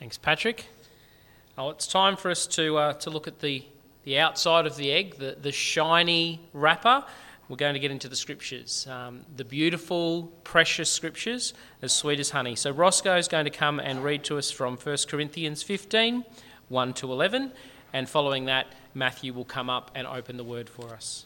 Thanks, Patrick. It's time for us to look at the outside of the egg, the shiny wrapper. We're going to get into the scriptures, the beautiful, precious scriptures, as sweet as honey. So Roscoe is going to come and read to us from 1 Corinthians 15, 1 to 11, and following that, Matthew will come up and open the word for us.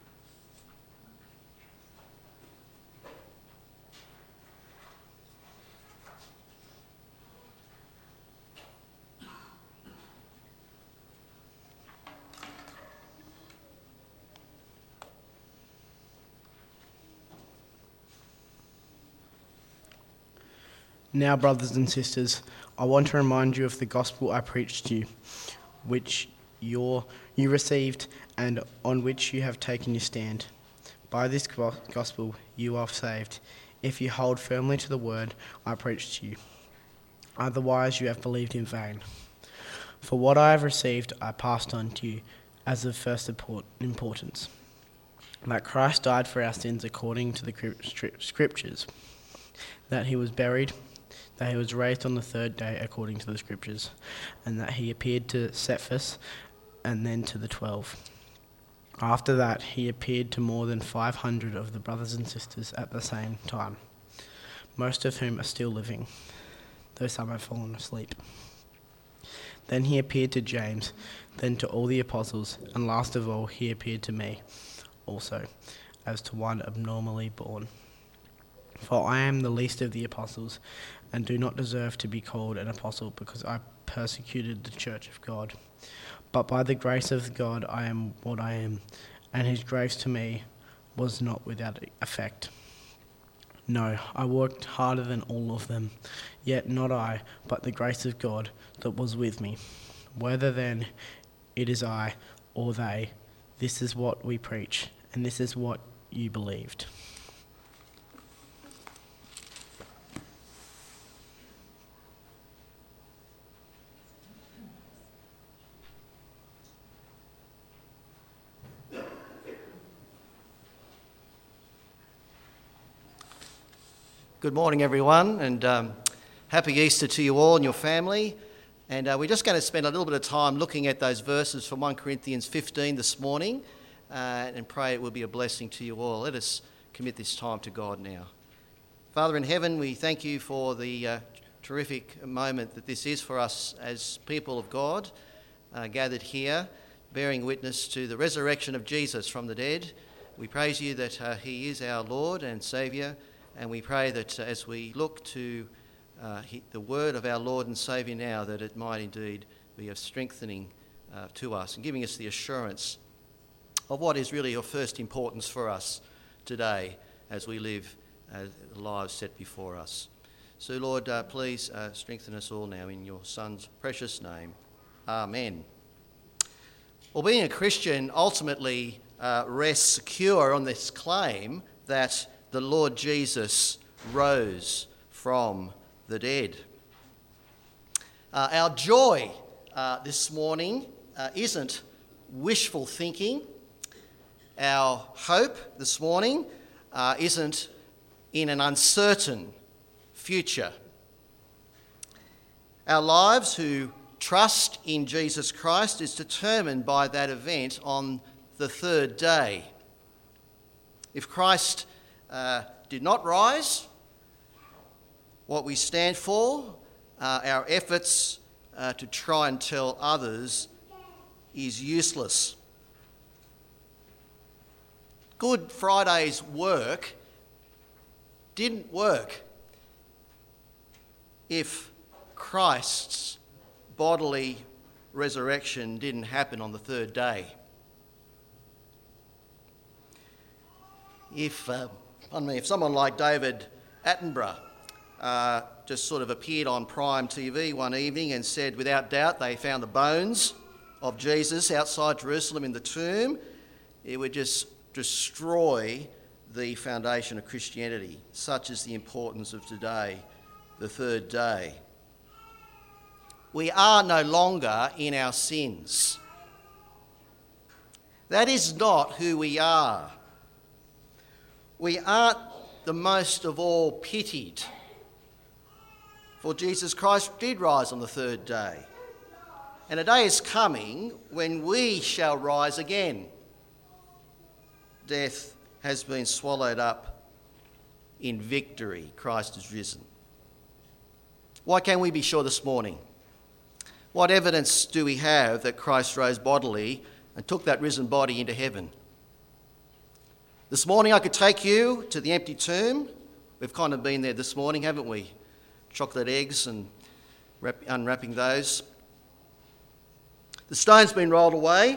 Now, brothers and sisters, I want to remind you of the gospel I preached to you, which you received and on which you have taken your stand. By this gospel you are saved, if you hold firmly to the word I preached to you. Otherwise you have believed in vain. For what I have received I passed on to you as of first importance, that Christ died for our sins according to the scriptures, that he was buried, that he was raised on the third day according to the scriptures, and that he appeared to Cephas and then to the 12. After that he appeared to more than 500 of the brothers and sisters at the same time, most of whom are still living, though some have fallen asleep. Then he appeared to James, then to all the apostles, and last of all he appeared to me also, as to one abnormally born. For I am the least of the apostles, and do not deserve to be called an apostle, because I persecuted the church of God. But by the grace of God I am what I am, and his grace to me was not without effect. No, I worked harder than all of them, yet not I, but the grace of God that was with me. Whether then it is I or they, this is what we preach, and this is what you believed. Good morning, everyone, and happy Easter to you all and your family. And we're just going to spend a little bit of time looking at those verses from 1 Corinthians 15 this morning and pray it will be a blessing to you all. Let us commit this time to God now. Father in heaven, we thank you for the terrific moment that this is for us as people of God, gathered here, bearing witness to the resurrection of Jesus from the dead. We praise you that he is our Lord and Saviour. And we pray that as we look to the word of our Lord and Saviour now, that it might indeed be of strengthening to us and giving us the assurance of what is really of first importance for us today as we live lives set before us. So Lord, please strengthen us all now in your Son's precious name. Amen. Well, being a Christian ultimately rests secure on this claim that the Lord Jesus rose from the dead. Our joy this morning isn't wishful thinking. Our hope this morning isn't in an uncertain future. Our lives who trust in Jesus Christ is determined by that event on the third day. If Christ did not rise, what we stand for, our efforts to try and tell others is useless. Good Friday's work didn't work if Christ's bodily resurrection didn't happen on the third day. If someone like David Attenborough just sort of appeared on Prime TV one evening and said, without doubt, they found the bones of Jesus outside Jerusalem in the tomb, it would just destroy the foundation of Christianity. Such is the importance of today, the third day. We are no longer in our sins. That is not who we are. We aren't the most of all pitied For Jesus Christ did rise on the third day. And a day is coming when we shall rise again. Death has been swallowed up in victory. Christ is risen. Why can we be sure this morning? What evidence do we have that Christ rose bodily and took that risen body into heaven? This morning I could take you to the empty tomb. We've kind of been there this morning, haven't we? Chocolate eggs and unwrapping those. The stone's been rolled away.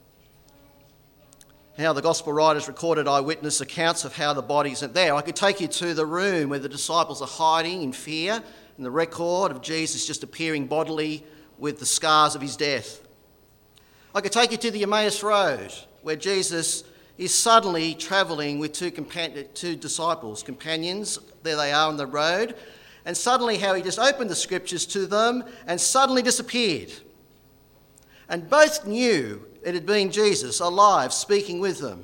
How the gospel writers recorded eyewitness accounts of how the body isn't there. I could take you to the room where the disciples are hiding in fear, and the record of Jesus just appearing bodily with the scars of his death. I could take you to the Emmaus Road, where Jesus is suddenly travelling with two companions. There they are on the road. And suddenly how he just opened the scriptures to them and suddenly disappeared. And both knew it had been Jesus alive speaking with them.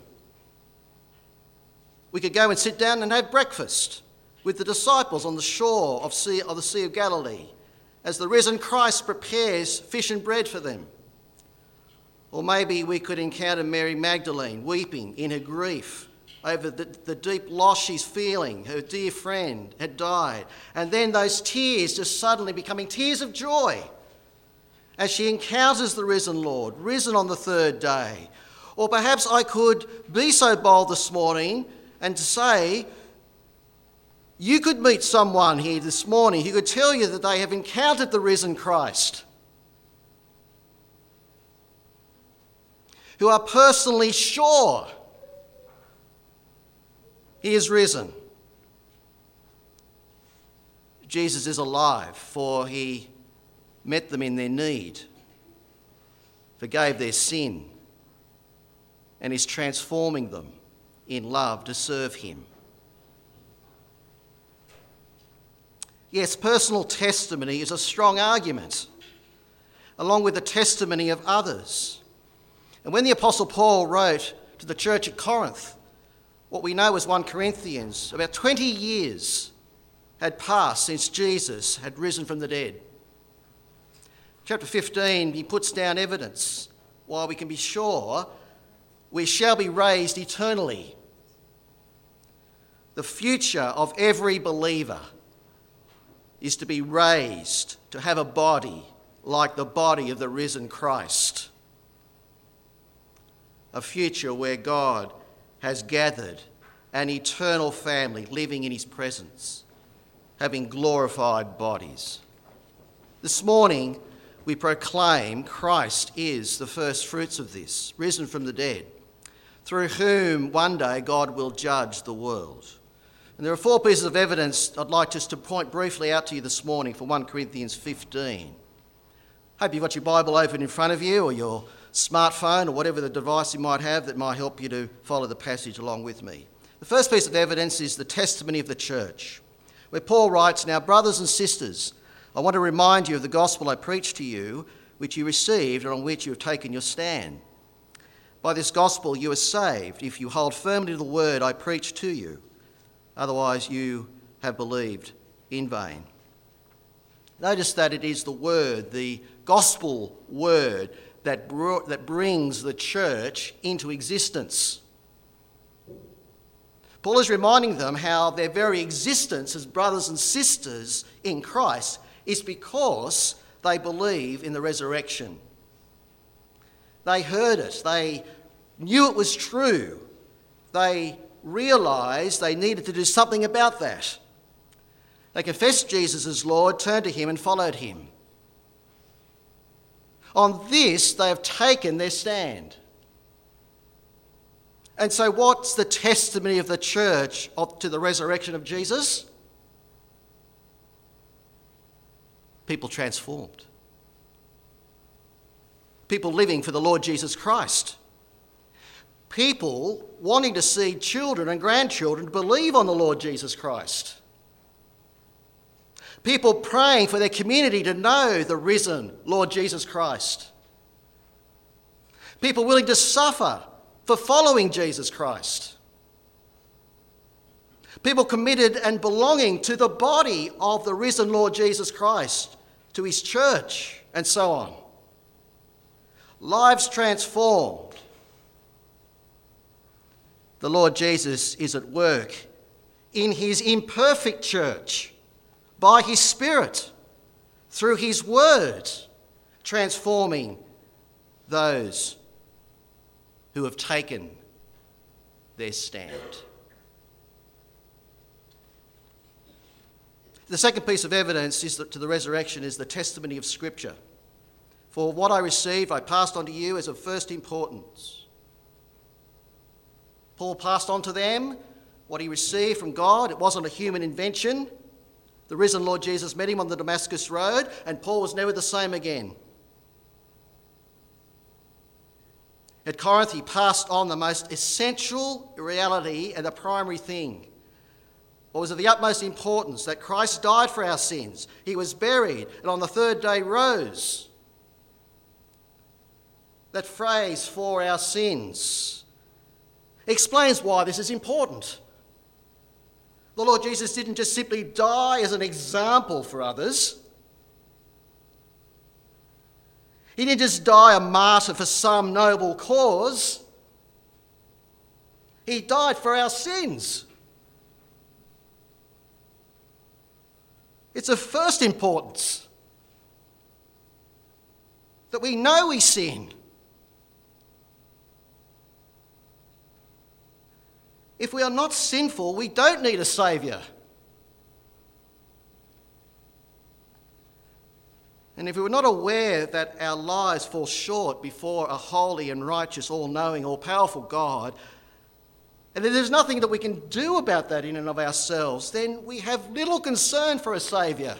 We could go and sit down and have breakfast with the disciples on the shore of the Sea of Galilee as the risen Christ prepares fish and bread for them. Or maybe we could encounter Mary Magdalene weeping in her grief over the deep loss she's feeling. Her dear friend had died. And then those tears just suddenly becoming tears of joy as she encounters the risen Lord, risen on the third day. Or perhaps I could be so bold this morning and to say, you could meet someone here this morning who could tell you that they have encountered the risen Christ, who are personally sure he is risen. Jesus is alive, for he met them in their need, forgave their sin, and is transforming them in love to serve him. Yes, personal testimony is a strong argument, along with the testimony of others. And when the Apostle Paul wrote to the church at Corinth, what we know as 1 Corinthians, about 20 years had passed since Jesus had risen from the dead. Chapter 15, he puts down evidence why we can be sure we shall be raised eternally. The future of every believer is to be raised, to have a body like the body of the risen Christ. A future where God has gathered an eternal family living in his presence, having glorified bodies. This morning, we proclaim Christ is the first fruits of this, risen from the dead, through whom one day God will judge the world. And there are 4 pieces of evidence I'd like just to point briefly out to you this morning from 1 Corinthians 15. Hope you've got your Bible open in front of you, or your smartphone, or whatever the device you might have that might help you to follow the passage along with me. The first piece of evidence is the testimony of the church, where Paul writes, "Now, brothers and sisters, I want to remind you of the gospel I preached to you, which you received and on which you have taken your stand. By this gospel you are saved, if you hold firmly to the word I preached to you. Otherwise you have believed in vain." Notice that it is the word, the gospel word, that brings the church into existence. Paul is reminding them how their very existence as brothers and sisters in Christ is because they believe in the resurrection. They heard it. They knew it was true. They realised they needed to do something about that. They confessed Jesus as Lord, turned to him and followed him. On this, they have taken their stand. And so what's the testimony of the church to the resurrection of Jesus? People transformed. People living for the Lord Jesus Christ. People wanting to see children and grandchildren believe on the Lord Jesus Christ. People praying for their community to know the risen Lord Jesus Christ. People willing to suffer for following Jesus Christ. People committed and belonging to the body of the risen Lord Jesus Christ, to his church, and so on. Lives transformed. The Lord Jesus is at work in his imperfect church, by his Spirit, through his word, transforming those who have taken their stand. The second piece of evidence to the resurrection is the testimony of Scripture. For what I received, I passed on to you as of first importance. Paul passed on to them what he received from God. It wasn't a human invention. The risen Lord Jesus met him on the Damascus Road, and Paul was never the same again. At Corinth, he passed on the most essential reality and the primary thing. What was of the utmost importance? That Christ died for our sins. He was buried, and on the third day rose. That phrase, for our sins, explains why this is important. The Lord Jesus didn't just simply die as an example for others. He didn't just die a martyr for some noble cause. He died for our sins. It's of first importance that we know we sin. If we are not sinful, we don't need a saviour. And if we were not aware that our lives fall short before a holy and righteous, all-knowing, all-powerful God, and that there's nothing that we can do about that in and of ourselves, then we have little concern for a saviour.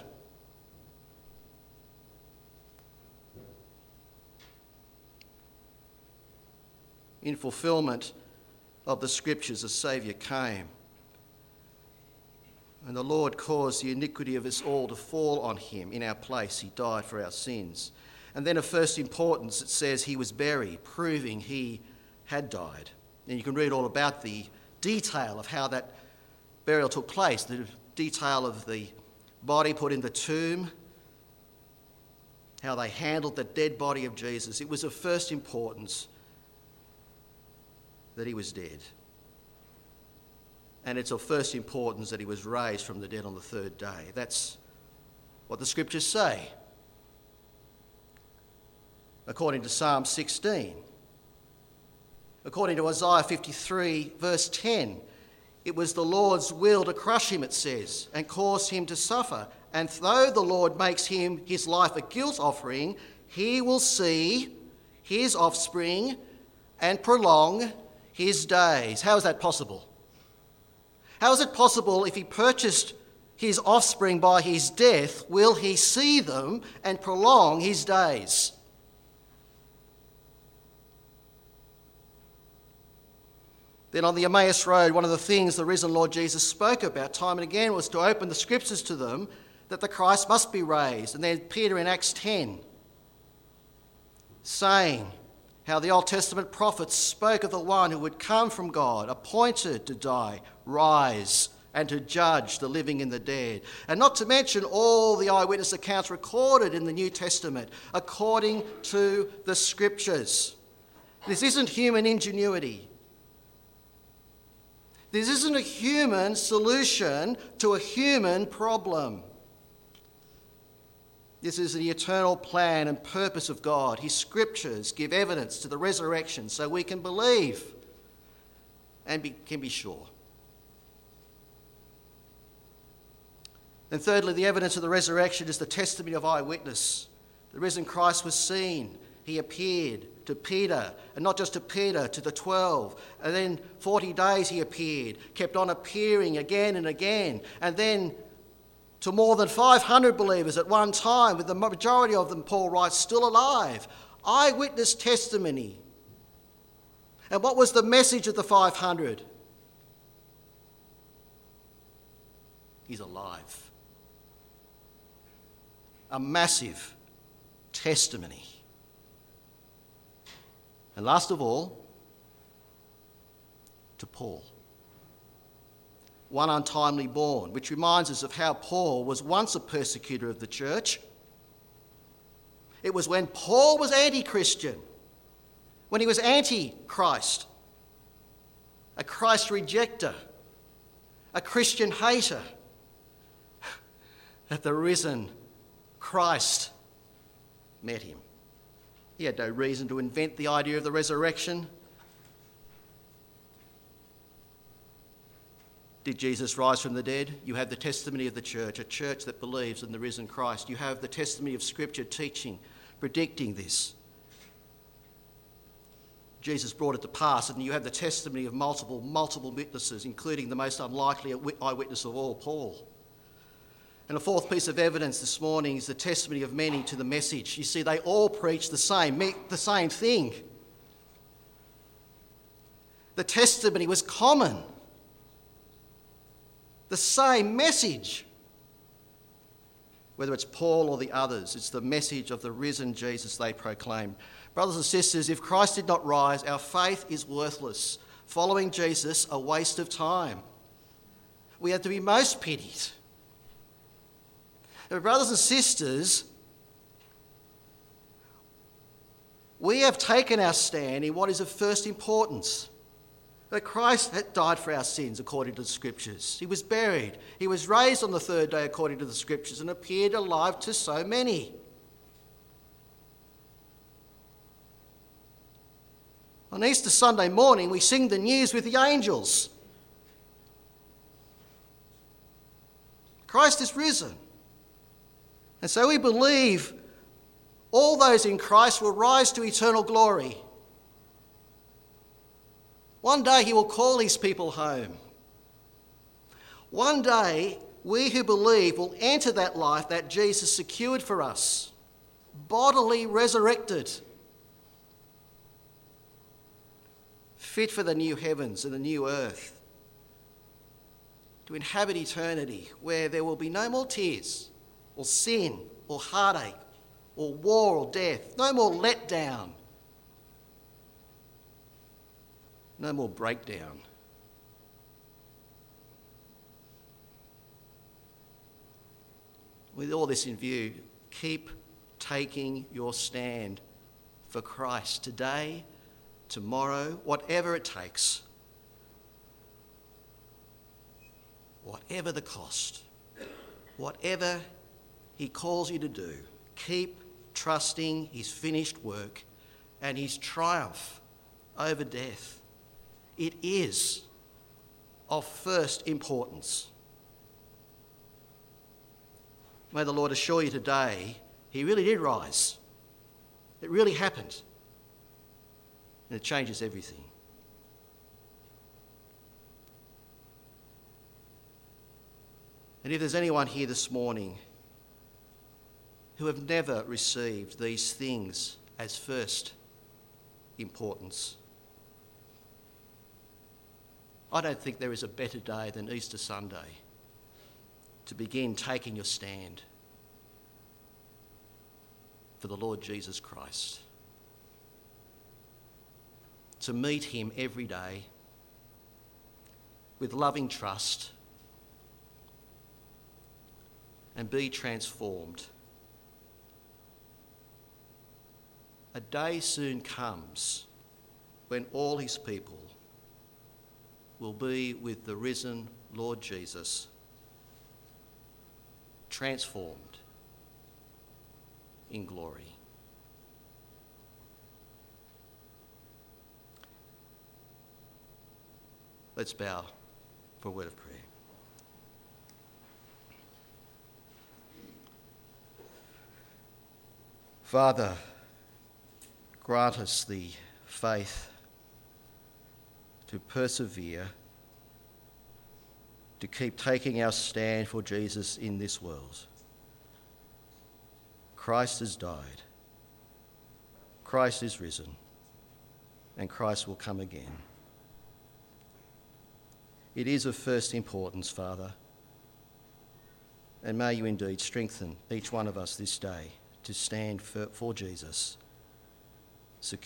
In fulfilment of the Scriptures, a Saviour came. And the Lord caused the iniquity of us all to fall on him. In our place, he died for our sins. And then of first importance, it says he was buried, proving he had died. And you can read all about the detail of how that burial took place, the detail of the body put in the tomb, how they handled the dead body of Jesus. It was of first importance that he was dead. And it's of first importance that he was raised from the dead on the third day. That's what the Scriptures say. According to Psalm 16. According to Isaiah 53, verse 10, it was the Lord's will to crush him, it says, and cause him to suffer. And though the Lord makes him his life a guilt offering, he will see his offspring and prolong his days. How is that possible? How is it possible if he purchased his offspring by his death, will he see them and prolong his days? Then on the Emmaus Road, one of the things the risen Lord Jesus spoke about time and again was to open the Scriptures to them, that the Christ must be raised. And then Peter in Acts 10, saying how the Old Testament prophets spoke of the one who would come from God, appointed to die, rise, and to judge the living and the dead. And not to mention all the eyewitness accounts recorded in the New Testament according to the Scriptures. This isn't human ingenuity. This isn't a human solution to a human problem. This is the eternal plan and purpose of God. His Scriptures give evidence to the resurrection so we can believe and can be sure. And thirdly, the evidence of the resurrection is the testimony of eyewitness. The risen Christ was seen. He appeared to Peter, and not just to Peter, to the 12. And then 40 days he appeared, kept on appearing again and again. And then to more than 500 believers at one time, with the majority of them, Paul writes, still alive. Eyewitness testimony. And what was the message of the 500? He's alive. A massive testimony. And last of all, to Paul. one untimely born, which reminds us of how Paul was once a persecutor of the church. It was when Paul was anti-Christian, when he was anti-Christ, a Christ rejecter, a Christian hater, that the risen Christ met him. He had no reason to invent the idea of the resurrection. Did Jesus rise from the dead? You have the testimony of the church, a church that believes in the risen Christ. You have the testimony of Scripture teaching, predicting this. Jesus brought it to pass, and you have the testimony of multiple witnesses, including the most unlikely eyewitness of all, Paul. And a fourth piece of evidence this morning is the testimony of many to the message. You see, they all preach the same thing. The testimony was common. The same message. Whether it's Paul or the others, it's the message of the risen Jesus they proclaim. Brothers and sisters, if Christ did not rise, our faith is worthless. Following Jesus, a waste of time. We have to be most pitied. But brothers and sisters, we have taken our stand in what is of first importance. That Christ had died for our sins according to the Scriptures. He was buried. He was raised on the third day according to the Scriptures and appeared alive to so many. On Easter Sunday morning, we sing the news with the angels. Christ is risen. And so we believe all those in Christ will rise to eternal glory. One day he will call his people home. One day we who believe will enter that life that Jesus secured for us, bodily resurrected, fit for the new heavens and the new earth, to inhabit eternity where there will be no more tears or sin or heartache or war or death, no more letdown, no more breakdown. With all this in view, keep taking your stand for Christ today, tomorrow, whatever it takes, whatever the cost, whatever he calls you to do. Keep trusting his finished work and his triumph over death. It is of first importance. May the Lord assure you today, he really did rise. It really happened. And it changes everything. And if there's anyone here this morning who have never received these things as first importance, I don't think there is a better day than Easter Sunday to begin taking your stand for the Lord Jesus Christ. To meet him every day with loving trust and be transformed. A day soon comes when all his people will be with the risen Lord Jesus, transformed in glory. Let's bow for a word of prayer. Father, grant us the faith to persevere, to keep taking our stand for Jesus in this world. Christ has died, Christ is risen, and Christ will come again. It is of first importance, Father, and may you indeed strengthen each one of us this day to stand for Jesus, secure